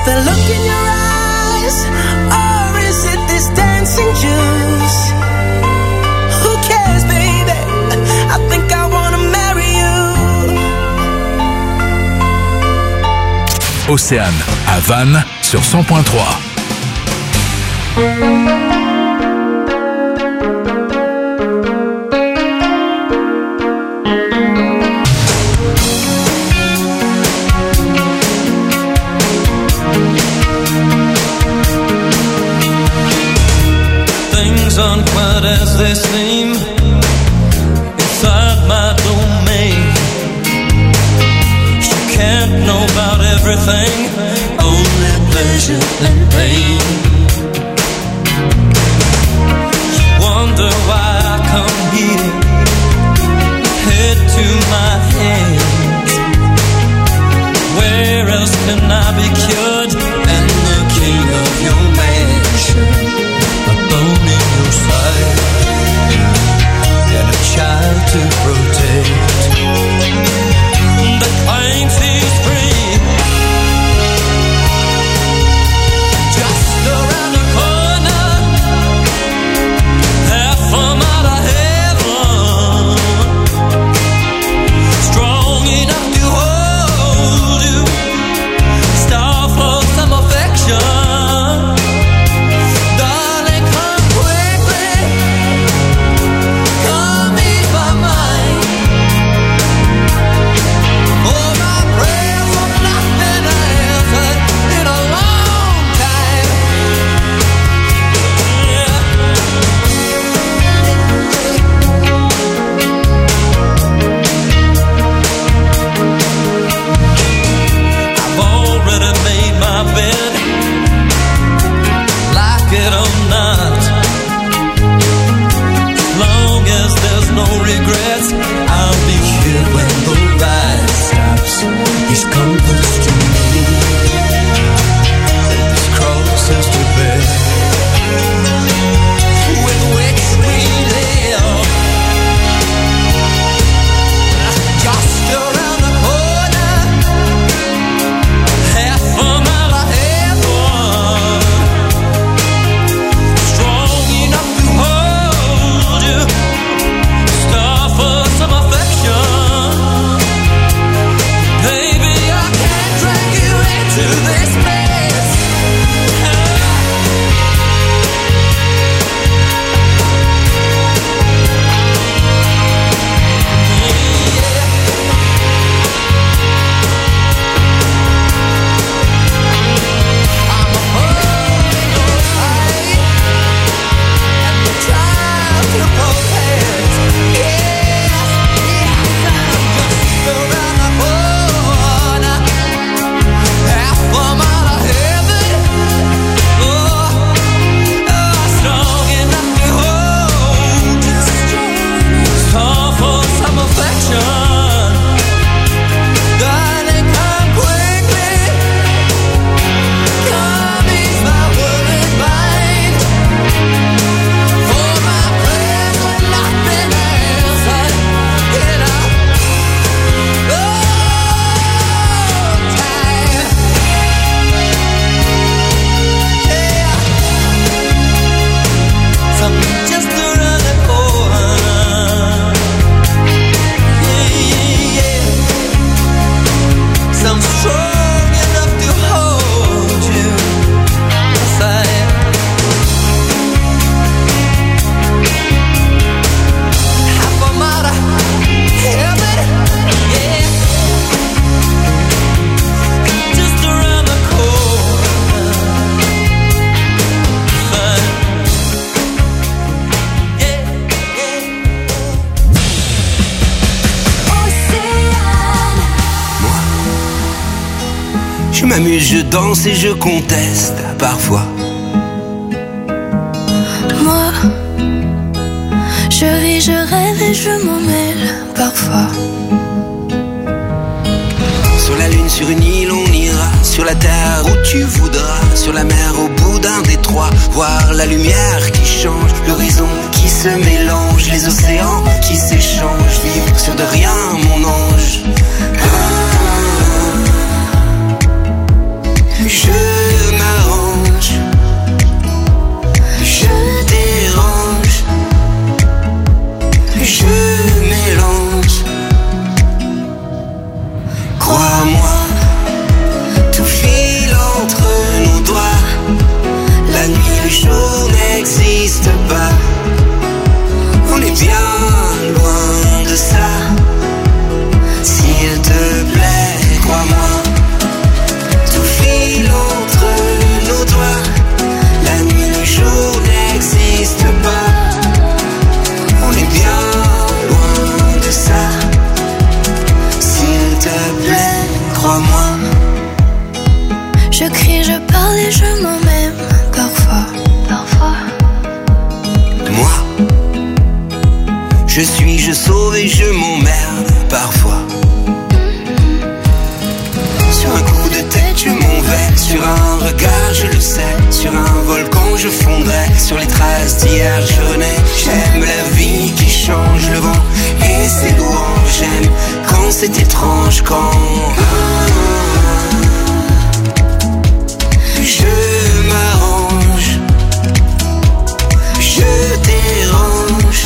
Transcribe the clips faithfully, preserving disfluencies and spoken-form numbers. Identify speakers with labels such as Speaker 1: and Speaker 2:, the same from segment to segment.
Speaker 1: the look in your eyes, or is it this dancing juice? Who cares, baby? I think I wanna marry you.
Speaker 2: Océane à Vannes sur cent point trois.
Speaker 3: Aren't quite as they seem inside my domain. You can't know about everything, only pleasure and pain. You wonder why I come here, head to my hands. Where else can I be cured and the king of your mansion? A bone in your side and a child to protect that claims he's free. Just around the corner, half a mile of heaven, strong enough to hold you, star for some affection. Regrets, I'll be here when the ride stops. He's compass to me, and this cross is to bear, with which we live. Just around the corner, half a mile of heaven, strong enough to hold you. For some affection, baby, I can't drag you into this mess. I'm a hole in your eye and the child to protect. Yeah. Around the corner, half a mile of heaven, oh, oh, strong enough to hold you, strong for some affection, darling, come quickly, come ease my worried mind, for my prayers will not be answered in a just around the corner, yeah, yeah, yeah. Some strong enough to hold you aside. Half a mile of heaven, yeah. Just around the corner, fine.
Speaker 4: Je m'amuse, je danse et je conteste parfois.
Speaker 5: Moi, je vis, je rêve et je m'en mêle parfois.
Speaker 4: Sur la lune, sur une île, on ira. Sur la terre où tu voudras. Sur la mer, au bout d'un détroit. Voir la lumière qui change, l'horizon qui se mélange, les océans qui s'échangent. Vivre sur de rien, mon ange. Ah, je sauver, je m'emmerde parfois. Sur un coup de tête, je m'en vais. Sur un regard, je le sais. Sur un volcan, je fondrai. Sur les traces d'hier, je renais. J'aime la vie qui change, le vent et ses louanges. J'aime quand c'est étrange, quand je m'arrange, je dérange,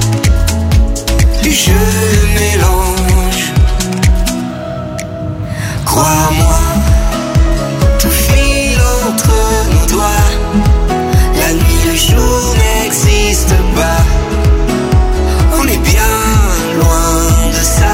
Speaker 4: je mélange. Crois-moi, tout file entre nos doigts. La nuit, le jour n'existe pas. On est bien loin de ça.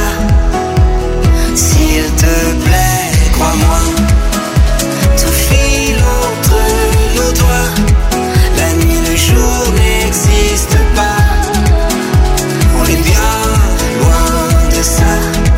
Speaker 4: S'il te plaît, crois-moi, tout file entre nos doigts. La nuit, le jour n'existe pas. On est bien loin de ça.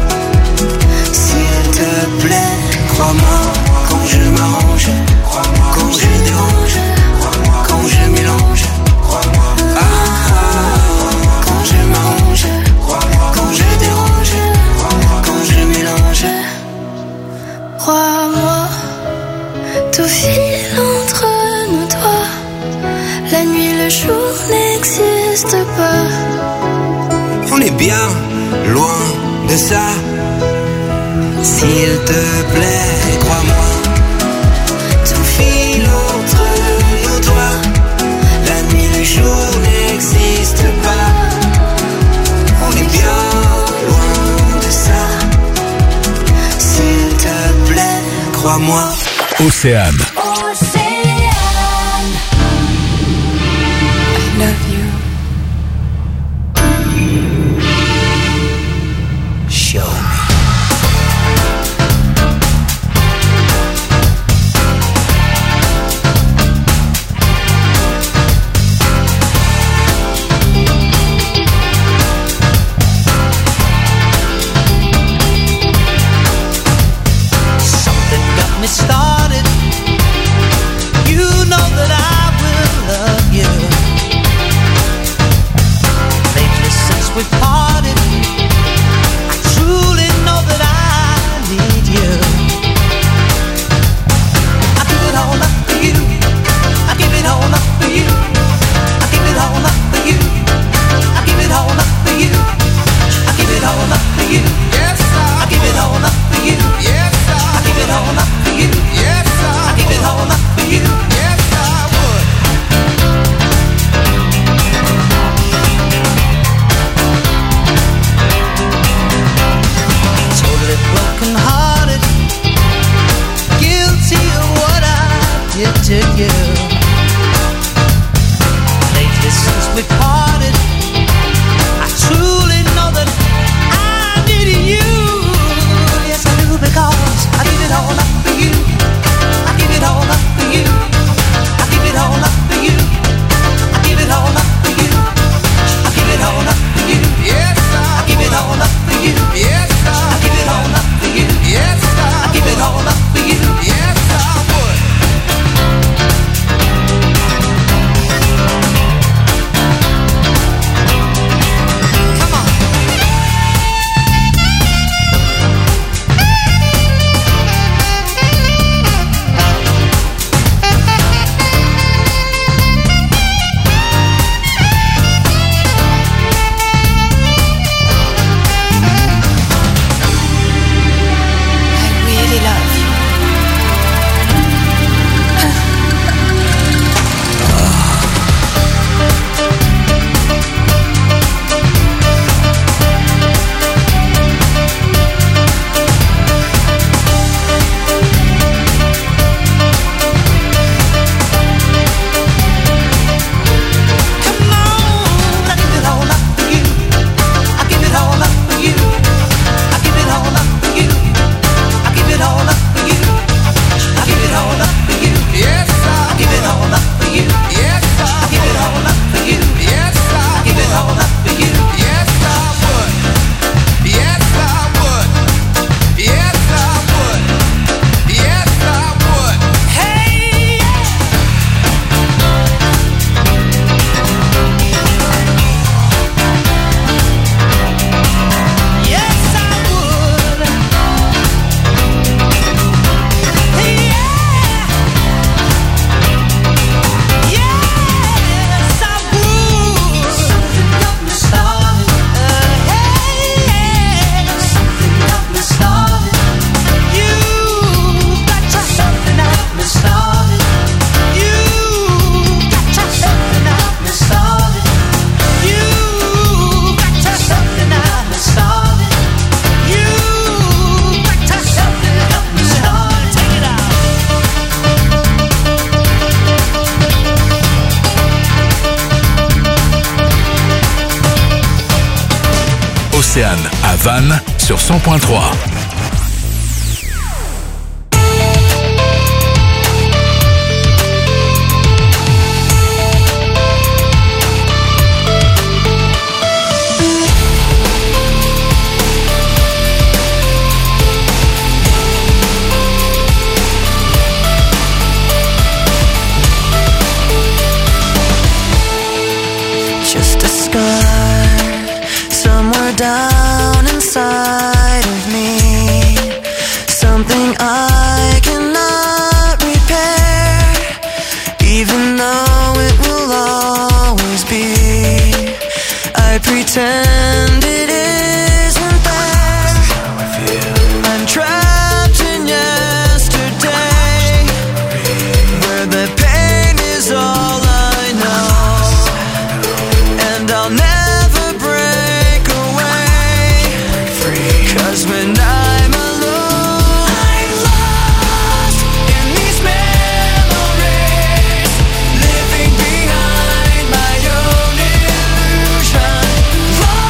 Speaker 4: S'il te plaît, crois-moi, quand je m'arrange, quand je dérange, quand je mélange, ah, quand je m'arrange, quand je dérange, quand je mélange.
Speaker 5: Crois-moi, tout file entre nos doigts. La nuit, le jour n'existe pas.
Speaker 4: On est bien loin de ça. S'il te plaît, crois-moi, tout file entre nos doigts. La nuit, le jour n'existe pas. On est bien loin de ça. S'il te plaît, crois-moi.
Speaker 2: Océane.
Speaker 5: I love you.
Speaker 4: Show me.
Speaker 3: Something got me started
Speaker 2: Océane à Vannes sur cent point trois.
Speaker 6: Just a scar somewhere down inside of me, something I cannot repair, even though it will always be. I pretend it isn't there. I'm trapped in yesterday, where the pain is all I know. And I'll never break away, 'cause when I'm alone, I'm lost in these memories, living behind my own illusion, lost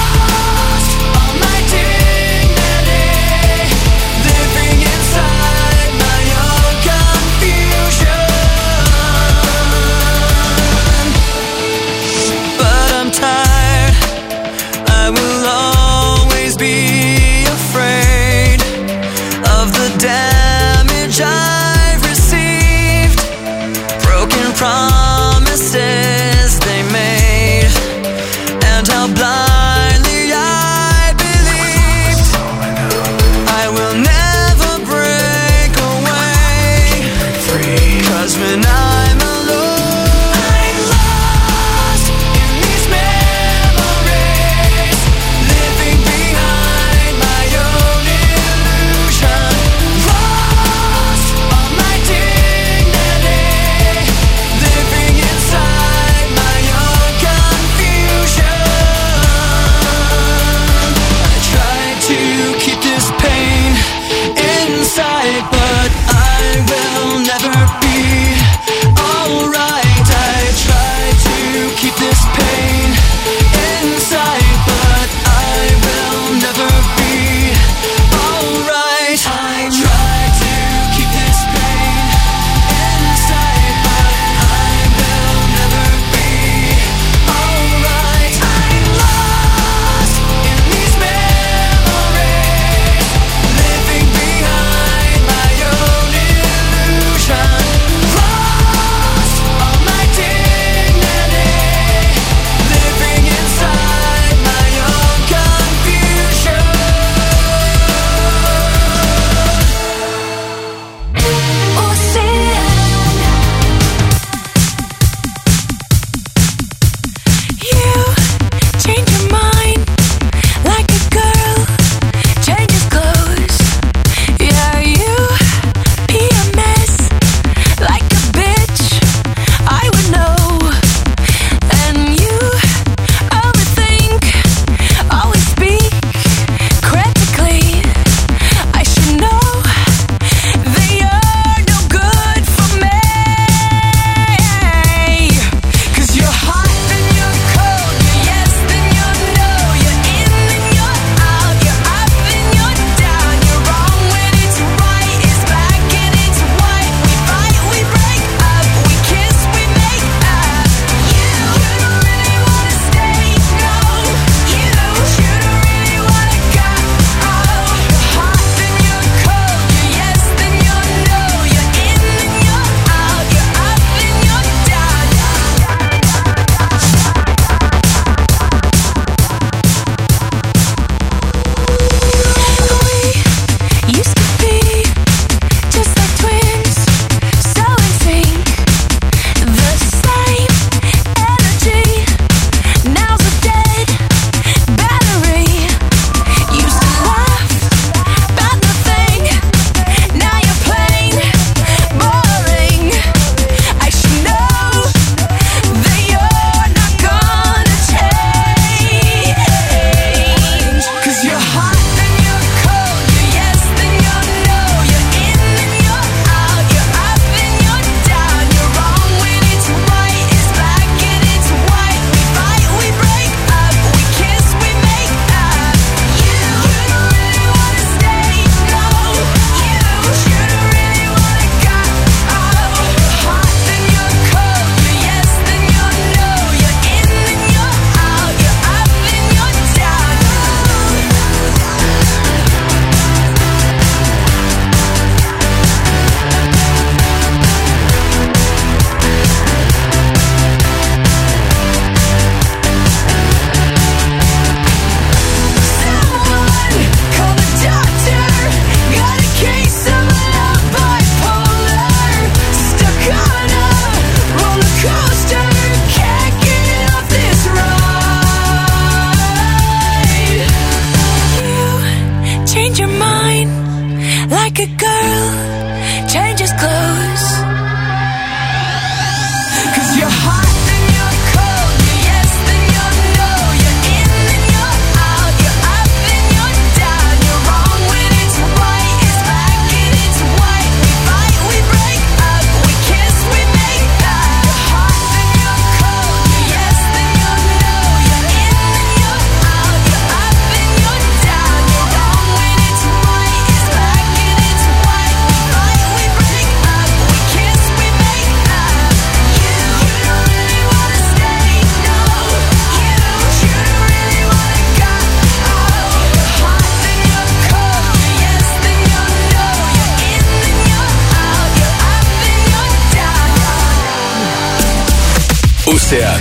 Speaker 2: Océane.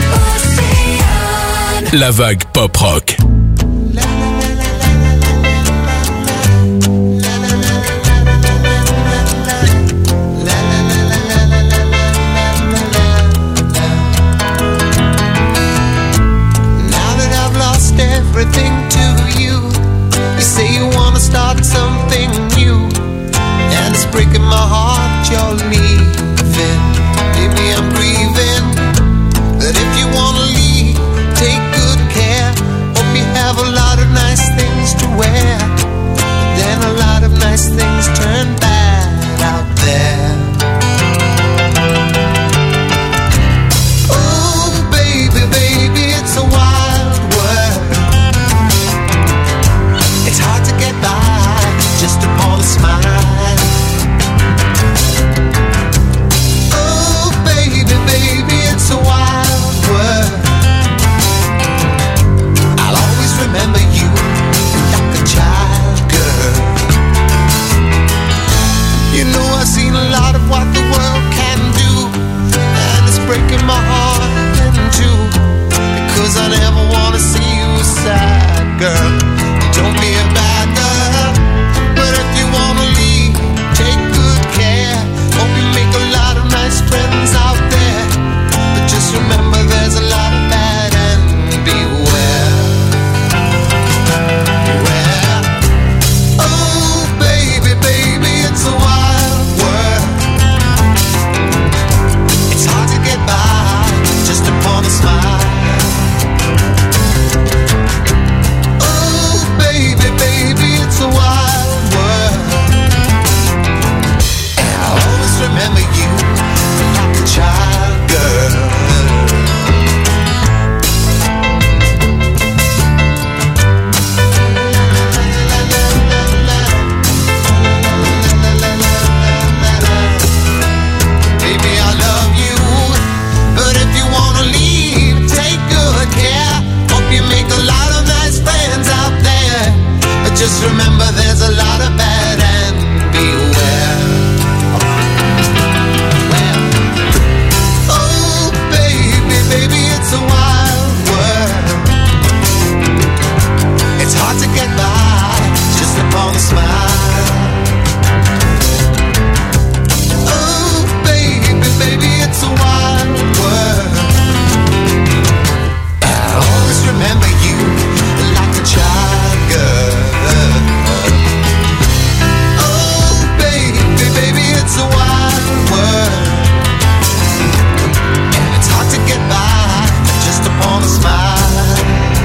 Speaker 2: La vague pop rock.
Speaker 7: Everything to you. You say you wanna start something new, and it's breaking my heart you're leaving. Maybe I'm grieving, but if you wanna leave, take good care. Hope you have a lot of nice things to wear. Then a lot of nice things turn bad out there. Oh baby, baby, it's a wild world. It's hard to get by just upon a smile. Oh baby, baby, it's a wild world. I'll always remember you like a child, girl. You know I've seen a lot of what the world can do, and it's breaking my heart in two, because I never want to see you sad, girl. Don't be a bad girl, but if you wanna leave, take good care. Hope you make a lot of nice friends out there, but just remember there's a lot of bad and beware. Beware. Oh baby, baby, it's a wild world. It's hard to get by just upon a smile. Baby, baby, it's a wild world, and I'll always remember you like a child, girl. Baby, I love you, but if you wanna leave, take good care. Hope you make a lot of nice friends out there, but just remember there's a lot of bad and beware. Well, oh baby, baby, it's a wild world. It's hard to get by just upon a smile. Oh baby, baby, it's a wild world. I'll always remember you like a child, girl. Oh baby, baby, it's a wild world, and it's hard to get by just upon a smile.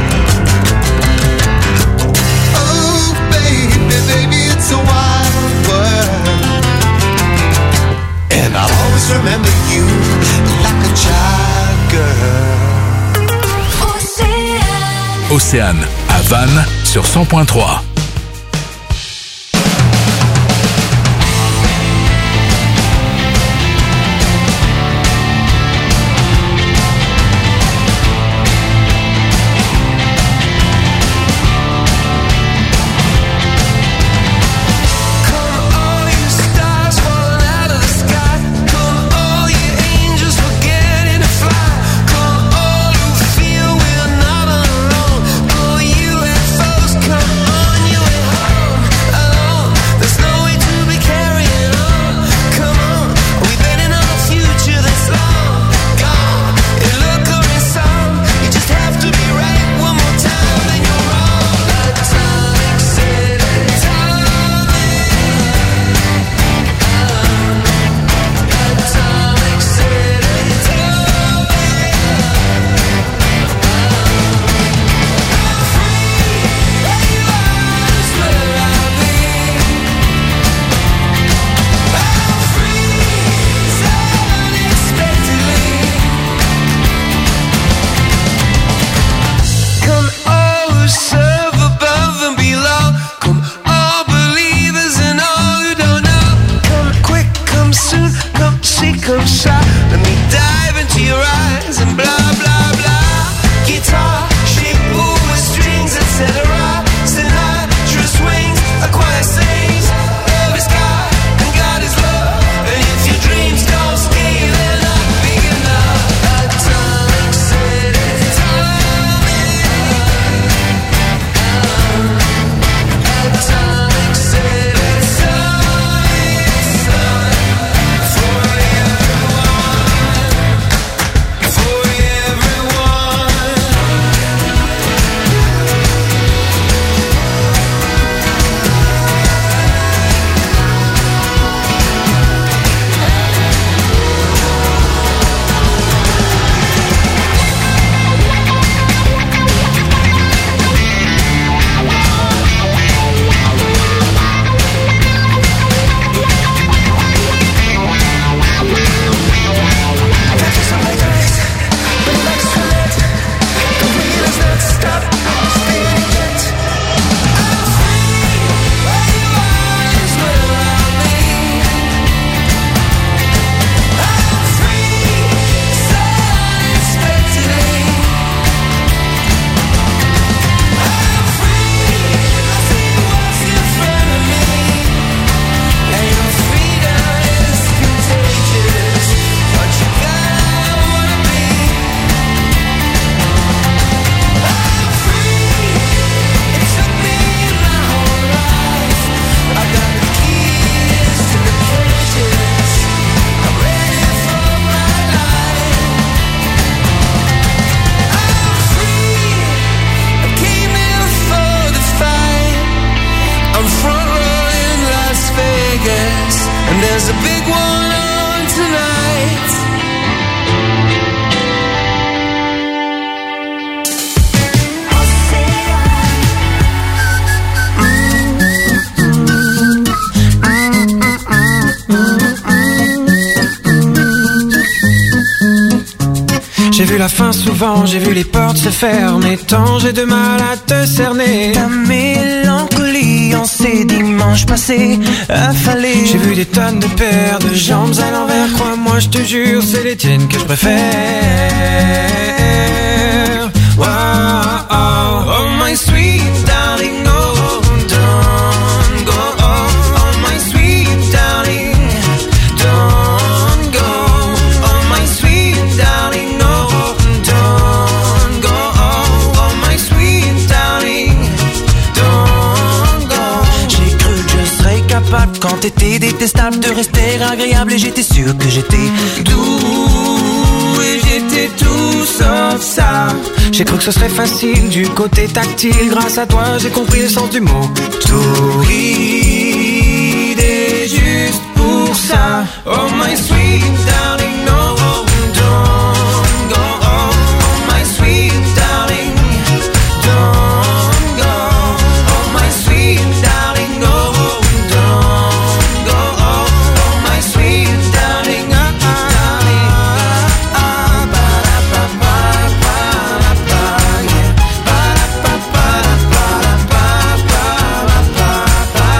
Speaker 7: Oh baby, baby, it's a wild world, and I'll always remember you like a child, girl.
Speaker 5: Océane.
Speaker 2: Océane, à Vannes, sur cent point trois.
Speaker 3: Feel we're not alone. Oh, U F Os, come on,
Speaker 8: vu la fin souvent, j'ai vu les portes se fermer. Tant j'ai de mal à te cerner.
Speaker 6: Ta mélancolie en ces dimanches passés affalés.
Speaker 8: J'ai vu des tonnes de paires de jambes à l'envers. Crois-moi, je te jure, c'est les tiennes que je préfère. Wow, oh, oh my sweet darling, oh, don't go. Oh, oh my sweet darling, don't go. Oh my sweet darling, no, don't go. Oh, oh my sweet darling, don't go.
Speaker 6: J'ai cru que je serais capable quand t'étais détestable de rester agréable et j'étais sûr que j'étais
Speaker 8: doux et j'étais tout sauf ça. J'ai cru que ce serait facile du côté tactile. Grâce à toi j'ai compris le sens du mot torride. Et juste pour ça, oh my sweet darling, no, don't go. Oh, oh my sweet darling, don't go. Oh my sweet darling, no, don't go. Oh, oh my sweet darling, ah, darling, ah, ah, ba da ba ba ba ba, yeah, ba da ba ba ba ba ba ba ba ba,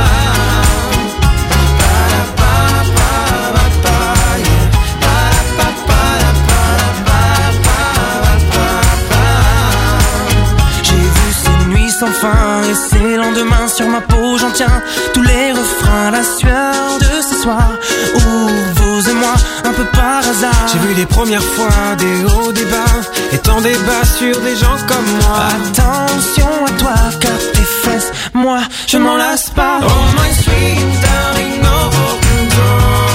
Speaker 8: ba da ba ba ba ba, yeah, ba da ba ba ba ba ba ba.
Speaker 6: J'ai vu ces nuits sans fin et ces lendemains sur ma peau, j'en tiens tous les refrains, la sueur de ce soir où vous et moi, un peu par hasard.
Speaker 8: J'ai vu les premières fois des hauts, des bas, et tant des bas sur des gens comme moi.
Speaker 6: Attention à toi car tes fesses, moi je m'en lasse pas.
Speaker 8: Oh my sweet darling, no, don't go.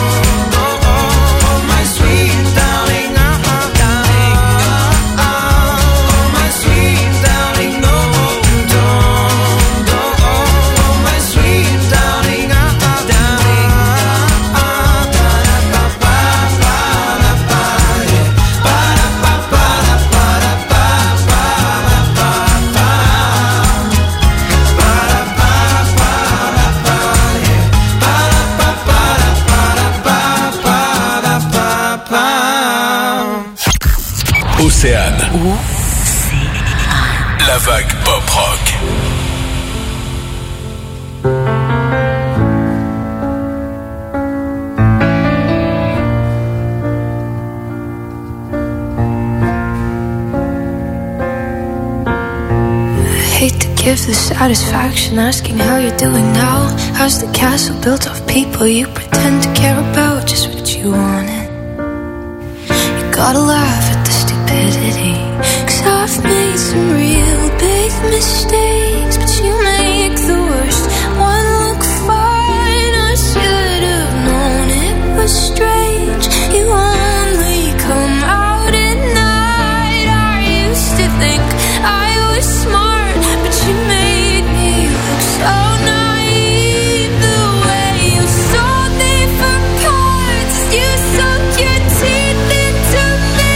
Speaker 8: Oh my sweet darling, ah, ah, darling, ah, ah. Oh my sweet darling, no, don't go. Oh my sweet darling, ah, ah, darling, ah, ah. Ba da ba ba ba da ba, yeah. Ba da ba ba da ba da ba ba ba ba ba. Ba da ba ba da ba, yeah. Ba da ba ba da ba da ba ba da ba ba.
Speaker 2: Océane. La vague pop rock.
Speaker 5: Hate to give the satisfaction asking how you're doing now. How's the castle built of people you pretend to care about? Just what you wanted. You gotta laugh at the stupidity, 'cause I've made some real big mistakes, but you make the worst one look fine. I should have known it was strange. You only come out at night. I used to think I was smart, but you made me look so naive. The way you sold me for cards, you sunk your teeth into me.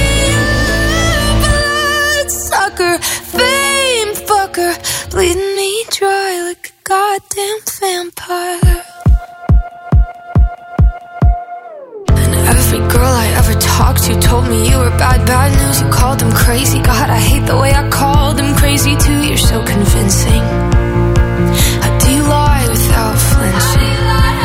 Speaker 5: Blood sucker, fame fucker, bleeding me dry like a goddamn vampire. And every girl I ever talked to told me you were bad, bad news. You called them crazy. God, I hate the way I called them crazy too. You're so convincing. How do you lie without flinching?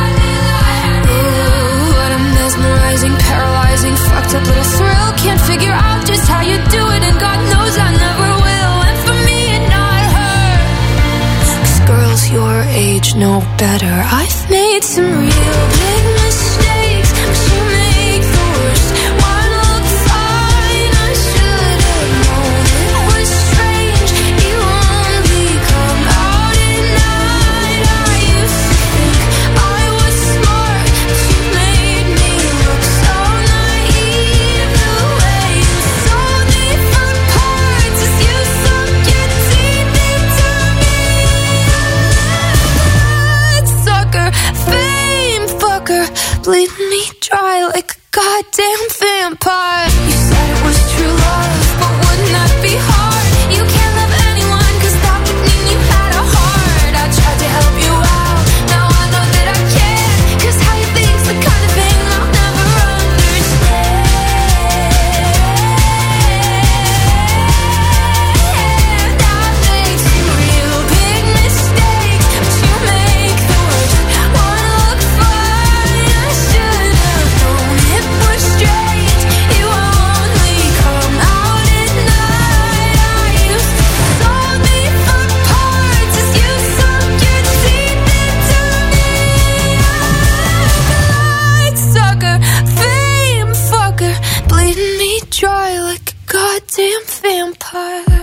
Speaker 5: Ooh, what a mesmerizing, paralyzing, fucked up little thrill. Can't figure out just how you do it, and God knows I never will. And for me and not her, 'cause girls your age know better. I've made some real big mistakes, but you make the worst one look fine. I should have known it was strange. You only come out at night. I used to think I was smart, but you made me look so naive. The way you sold me for parts as you sunk your teeth into me. Sucker, fame fucker, bleeding me dry like a goddamn vampire. You said it was true love, but wouldn't that be hard? You can't love anyone, 'cause that would mean you had a heart. I tried to help you out, now I know that I can't, 'cause how you think's the kind of thing I'll never understand. goddamn vampire.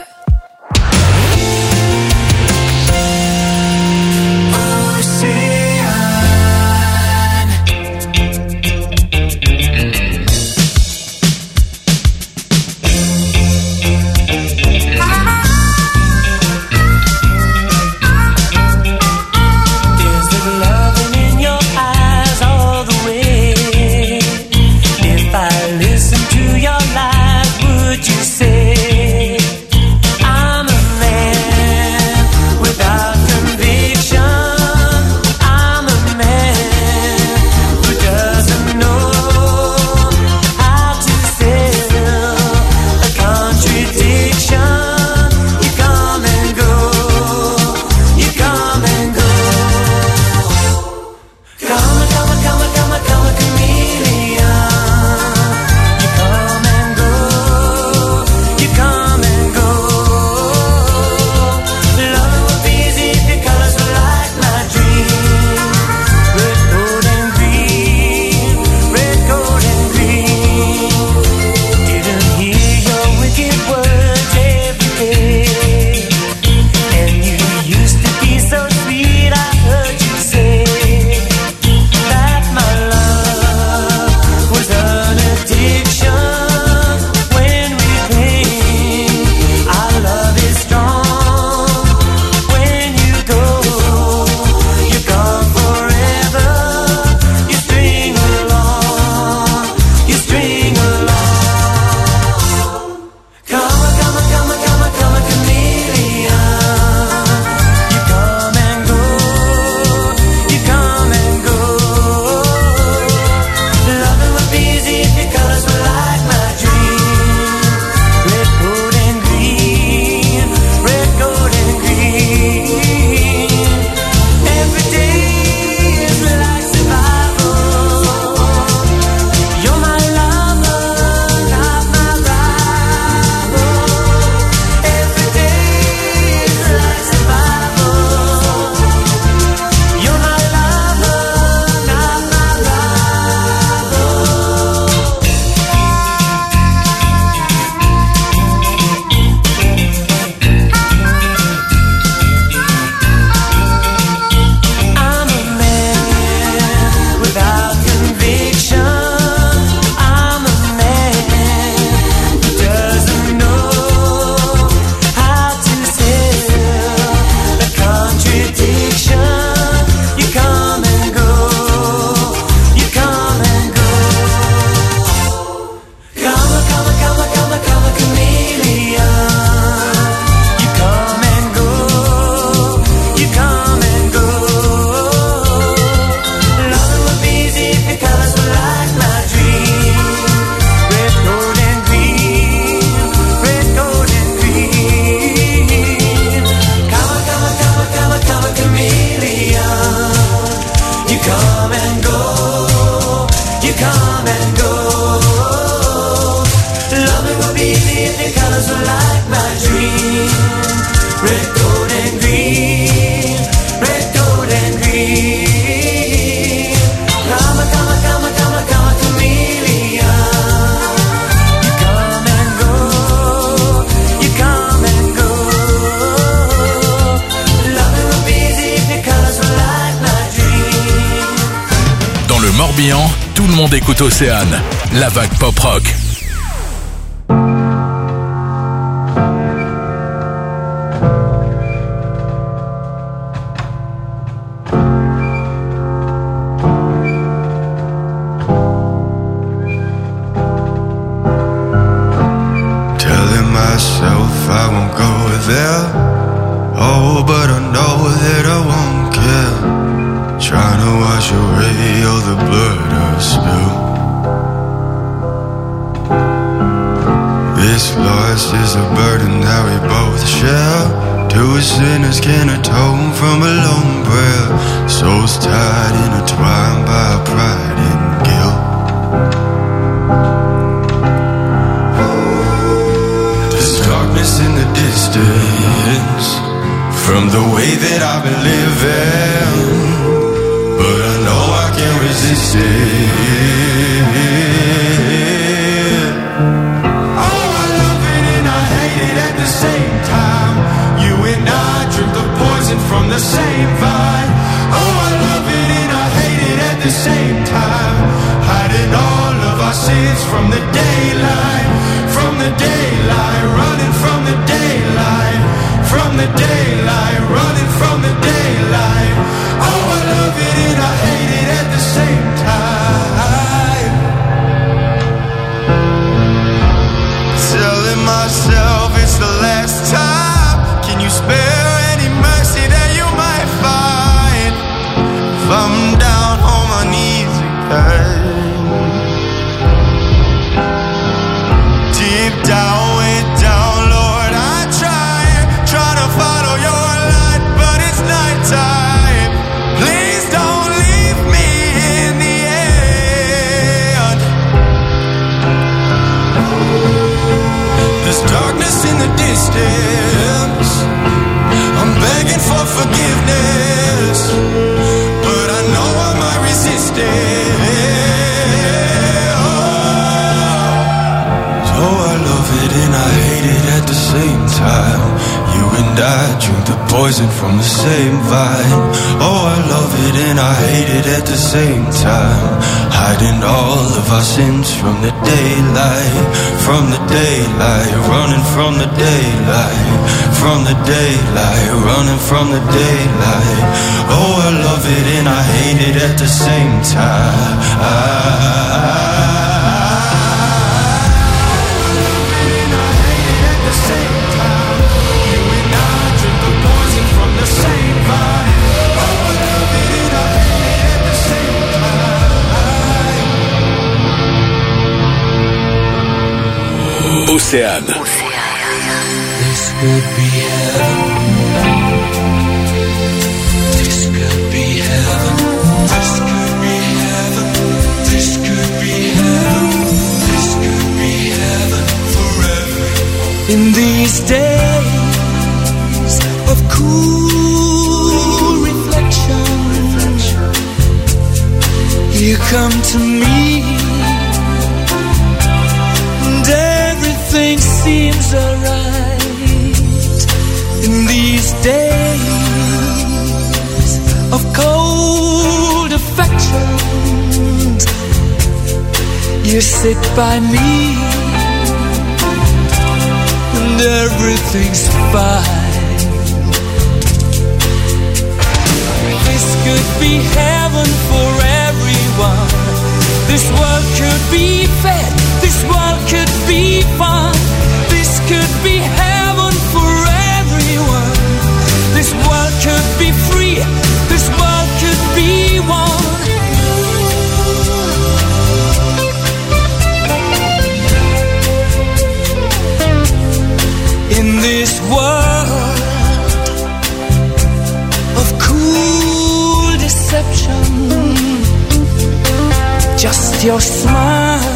Speaker 2: Tout le monde écoute Océane, la vague pop rock.
Speaker 9: Telling myself I won't go there. Oh, but I know that I won't care. Trying to wash away all the blood I spill. This loss is a burden that we both share. Two sinners can atone from a lone prayer. Souls tied, intertwined by pride and guilt. There's darkness in the distance from the way that I've been living, but I know I can't resist it. Oh, I love it. from the same vine. Oh, I love it and I hate it at the same time. Hiding all of our sins from the daylight, from the daylight, running from the daylight, from the daylight, running from the daylight. Oh, I love it and I hate it at the same time. Telling myself it's the last time. Can you spare any mercy that you might find? If I'm down on my knees again, deep down, way down, Lord, I try, try to follow your light, but it's nighttime. Please don't leave me in the end. There's darkness in the distance, I'm begging for forgiveness, but I know I might resist it. Oh, oh, I love it and I hate it at the same time. You and I drink the poison from the same vine. Oh, I love it and I hate it at the same time. Hiding all of our sins from the daylight, from the daylight, running from the daylight, from the daylight, running from the daylight. Oh, I love it and I hate it at the same time.
Speaker 2: Océane.
Speaker 3: This could be heaven. This could be heaven. This could be heaven. This could be heaven. This could be heaven forever. In these days of cool reflection, you come to me. Everything seems alright in these days of cold affections. You sit by me and everything's fine. This could be heaven for everyone. This world could be fed. This world could be fun. This could be heaven for everyone. This world could be free. This world could be one. In this world of cool deception, just your smile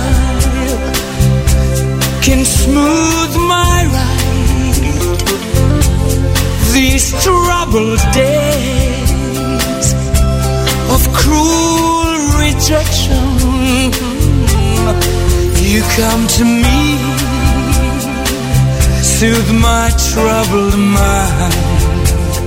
Speaker 3: can smooth my ride. These troubled days of cruel rejection, you come to me, soothe my troubled mind.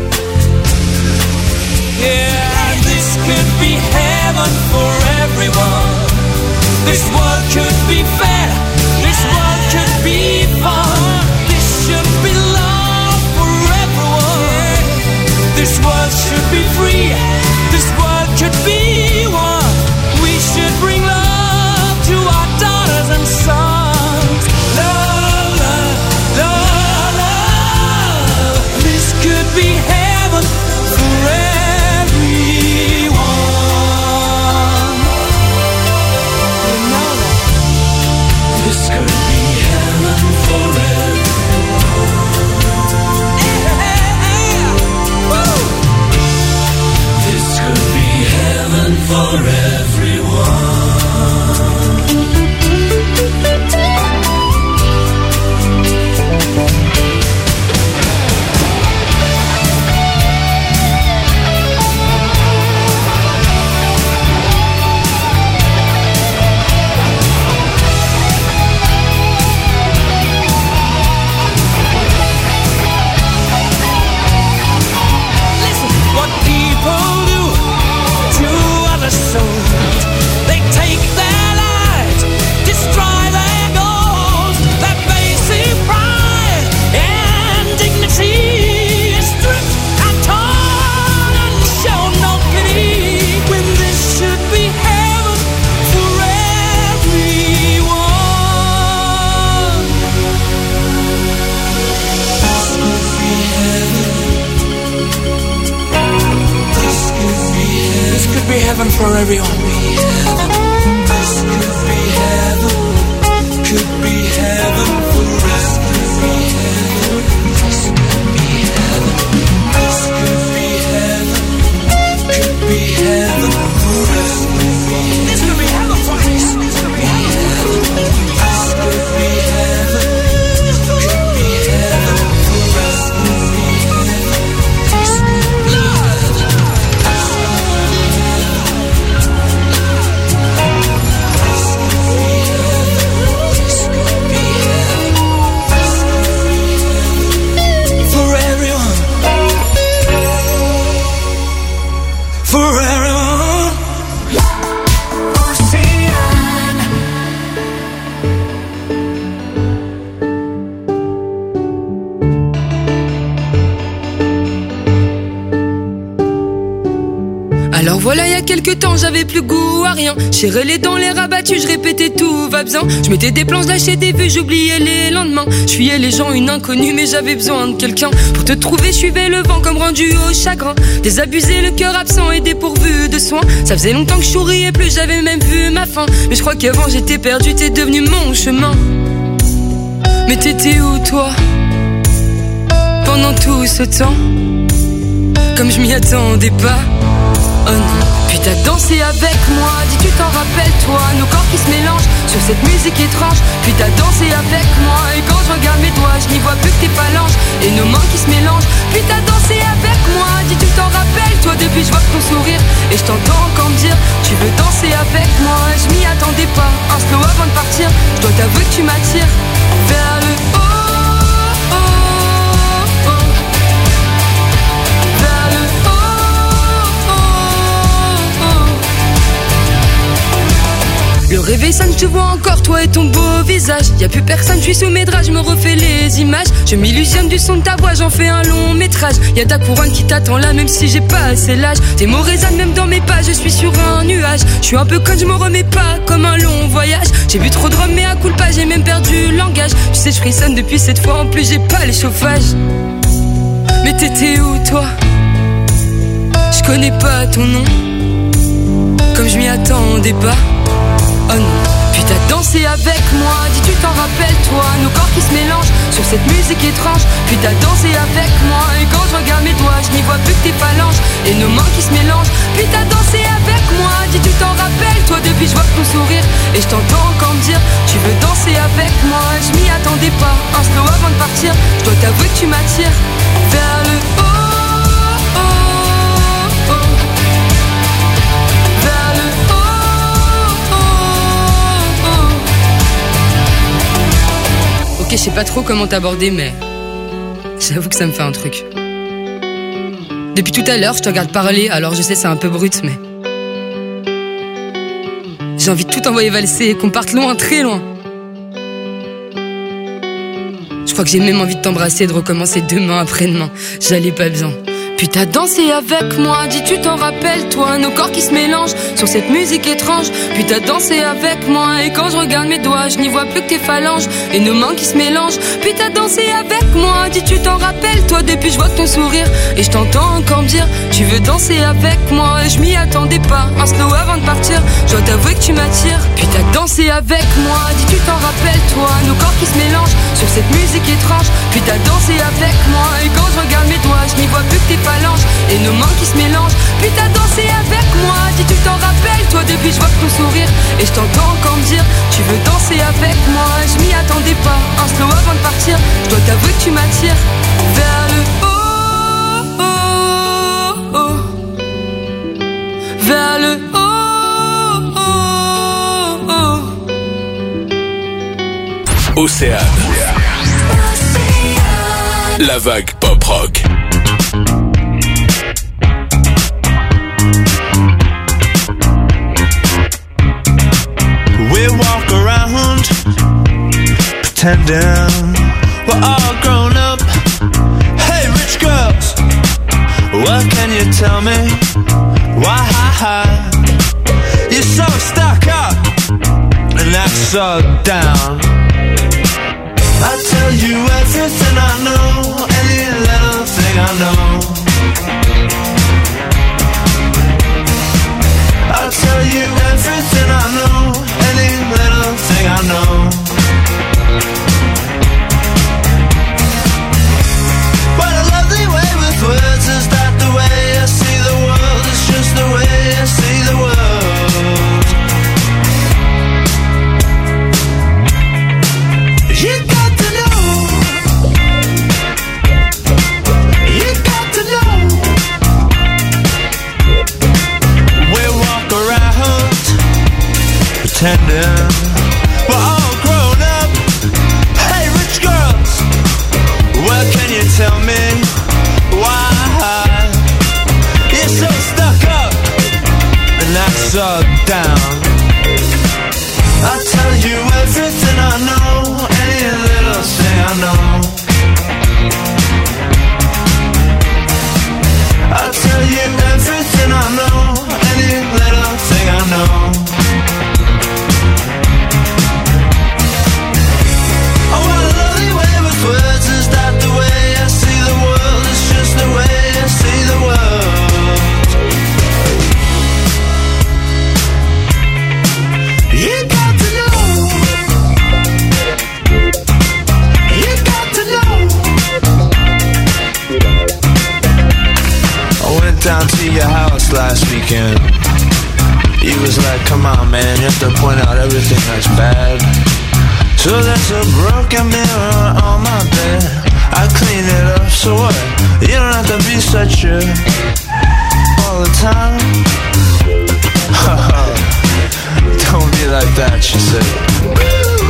Speaker 3: Yeah, this could be heaven for everyone. This world could be fair. This world could be fun. This should be love for everyone. This world should be free. This world could be one. We should bring love to our daughters and sons. Love, love, love, love. This could be heaven for everyone. You know that. This could be heaven for everyone. This could be heaven, could be heaven for us. Could be heaven, this could be heaven. This could be heaven, could be heaven for us. This could be heaven for us. This could be heaven, this could be heaven, could be heaven for us. Could be heaven, this could be
Speaker 10: Alors voilà, il y a quelques temps, j'avais plus goût à rien. J'irais les dents, les rabattus, je répétais tout va bien. Je mettais des plans, lâchais des vues, j'oubliais les lendemains. Je fuyais les gens, une inconnue, mais j'avais besoin de quelqu'un. Pour te trouver, je suivais le vent comme rendu au chagrin. Désabusé, le cœur absent et dépourvu de soins. Ça faisait longtemps que je souriais plus, j'avais même vu ma fin. Mais je crois qu'avant j'étais perdu, t'es devenu mon chemin. Mais t'étais où toi pendant tout ce temps? Comme je m'y attendais pas. Oh non, puis t'as dansé avec moi, dis tu t'en rappelles toi, nos corps qui se mélangent sur cette musique étrange. Puis t'as dansé avec moi, et quand je regarde mes doigts, je n'y vois plus que tes phalanges et nos mains qui se mélangent. Puis t'as dansé avec moi, dis tu t'en rappelles toi, depuis je vois ton sourire et je t'entends encore me dire tu veux danser avec moi. Je m'y attendais pas, un slow avant de partir, je dois t'avouer que tu m'attires vers le haut. Le réveil sonne, je te vois encore, toi et ton beau visage. Y'a plus personne, je suis sous mes draps, je me refais les images. Je m'illusionne du son de ta voix, j'en fais un long métrage. Y'a ta couronne qui t'attend là, même si j'ai pas assez l'âge. Tes mots résonnent même dans mes pas, je suis sur un nuage. Je suis un peu con, je me remets pas, comme un long voyage. J'ai bu trop de rhum, mais à coup de pas, j'ai même perdu le langage. Tu sais, je frissonne depuis cette fois, en plus j'ai pas les chauffages. Mais t'étais où toi? Je connais pas ton nom, comme je m'y attendais pas. Oh non, puis t'as dansé avec moi, dis tu t'en rappelles toi, nos corps qui se mélangent sur cette musique étrange. Puis t'as dansé avec moi, et quand je regarde mes doigts, je n'y vois plus que tes phalanges et nos mains qui se mélangent. Puis t'as dansé avec moi, dis tu t'en rappelles toi, depuis je vois ton sourire et je t'entends encore me dire tu veux danser avec moi. Je m'y attendais pas, un slow avant de partir, je dois t'avouer que tu m'attires vers le haut. Je sais pas trop comment t'aborder, mais j'avoue que ça me fait un truc. Depuis tout à l'heure, je te regarde parler, alors je sais c'est un peu brut, mais j'ai envie de tout envoyer valser et qu'on parte loin, très loin. Je crois que j'ai même envie de t'embrasser et de recommencer demain après-demain. J'allais pas bien. Puis t'as dansé avec moi, dis tu t'en rappelles toi, nos corps qui se mélangent sur cette musique étrange. Puis t'as dansé avec moi, et quand je regarde mes doigts, je n'y vois plus que tes phalanges et nos mains qui se mélangent. Puis t'as dansé avec moi, dis tu t'en rappelles toi, depuis je vois ton sourire et je t'entends encore me dire tu veux danser avec moi. Je m'y attendais pas, un slow avant de partir, je dois t'avouer que tu m'attires. Puis t'as dansé avec moi, dis tu t'en rappelles toi, nos corps qui se mélangent sur cette musique étrange. Puis t'as dansé avec moi, et quand je regarde mes doigts, je n'y vois plus que tes phalanges et nos mains qui se mélangent. Puis t'as dansé avec moi, dis tu t'en rappelles toi, depuis je vois ton sourire et je t'entends encore me dire tu veux danser avec moi. Je m'y attendais pas, un slow avant de partir, je dois t'avouer que tu m'attires vers le haut, oh, oh, vers le haut, oh, oh.
Speaker 2: Océane. La vague pop rock.
Speaker 11: We walk around pretending we're all grown up. Hey, rich girls, what can you tell me? Why you're so stuck up and act so down? I tell you everything I know, any little thing I know. I last weekend. He was like, come on man, you have to point out everything that's bad. So there's a broken mirror on my bed. I clean it up, so what? You don't have to be such a all the time. Don't be like that, she said.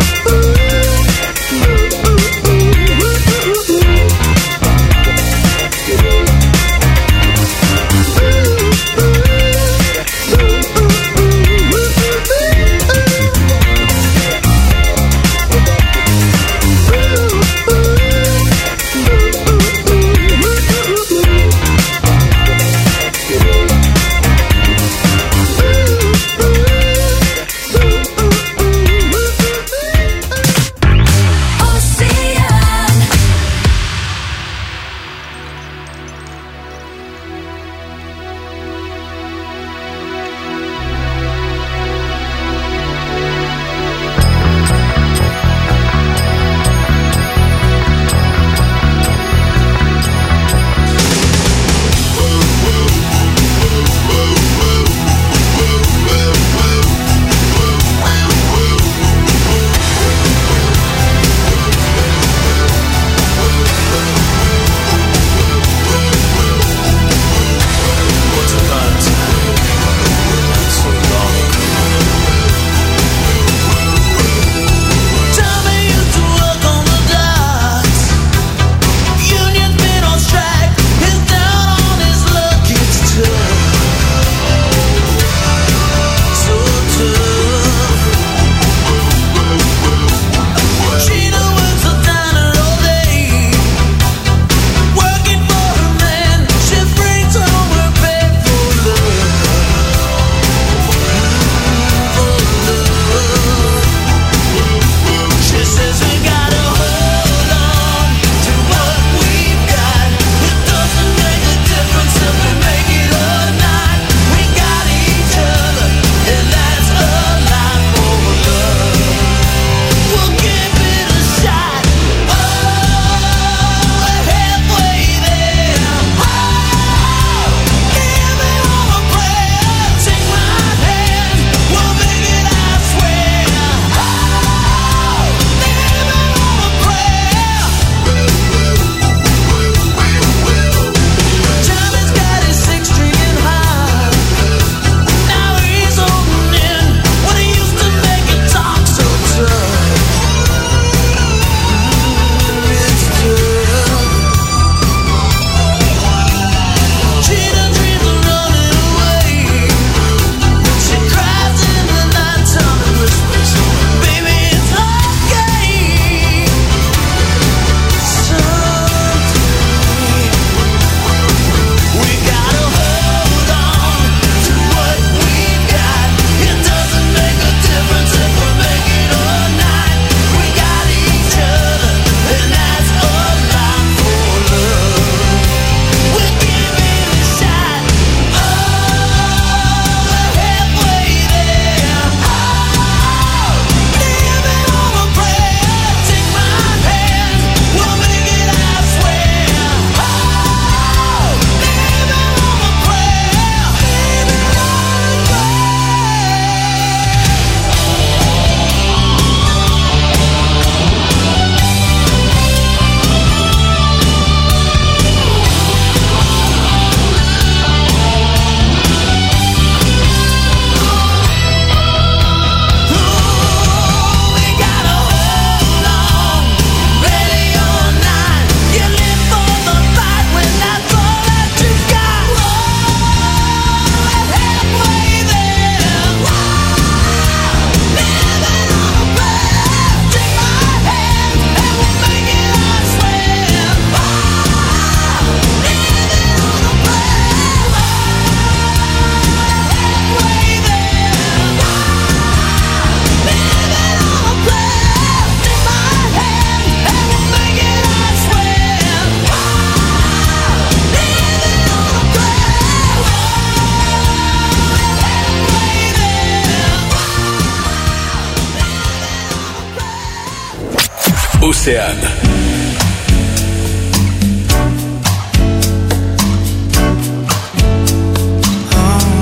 Speaker 2: Océane.
Speaker 6: Oh.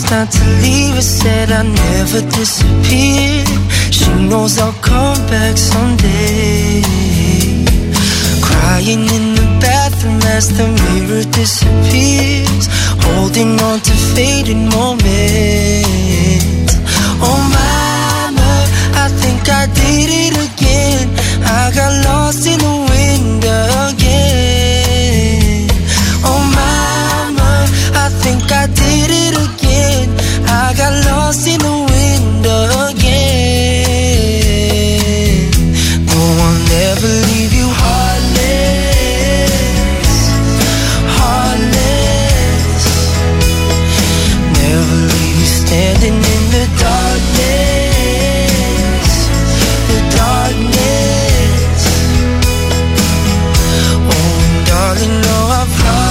Speaker 6: not to leave her, said I'd never disappear. She knows I'll come back someday. Crying in the bathroom as the mirror disappears, holding on to fading moments. Oh mama, I think I did it again. I got lost in the wind again. Oh mama, I think I did it again. I got lost in the wind again. No, I'll never leave you heartless, heartless. Never leave you standing in the darkness, the darkness. Oh, darling, no, I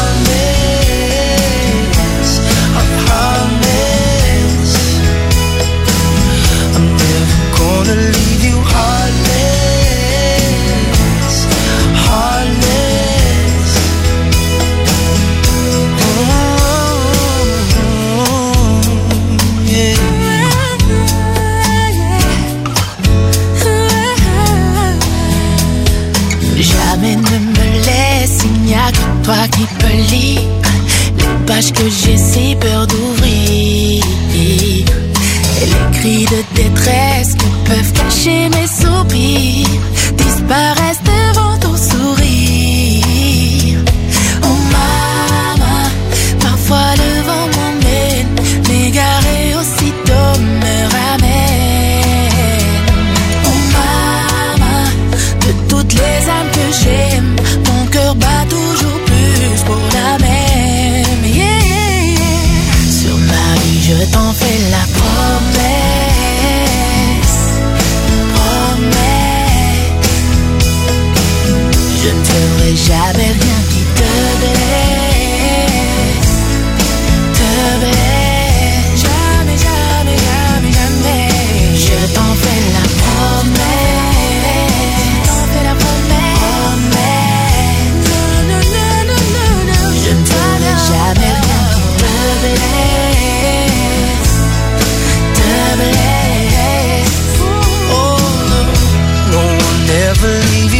Speaker 6: promise, I promise, I'm never gonna leave you heartless, heartless. Oh, yeah.
Speaker 12: Jamais ne me laisse, il n'y a que toi qui peux lire les pages que j'ai si peur d'ouvrir. Et les cris de détresse que peuvent cacher mes soupirs disparaissent devant ton sourire. Oh mama, parfois le vent m'emmène, m'égarer aussitôt me ramène. Oh mama, de toutes les âmes que j'aime, mon cœur bat toujours plus pour la même. Yeah, yeah, yeah. Sur ma vie je t'en fais la promesse, promesse. Je ne ferai jamais rien qui te blesse, te blesse. Jamais, jamais, jamais, jamais. Je t'en fais la promesse, t'en fais la promesse. Non, non, non, non, non, non. Je ne ferai jamais rien qui te blesse, te blesse.
Speaker 6: Oh no, no, I'll never leave you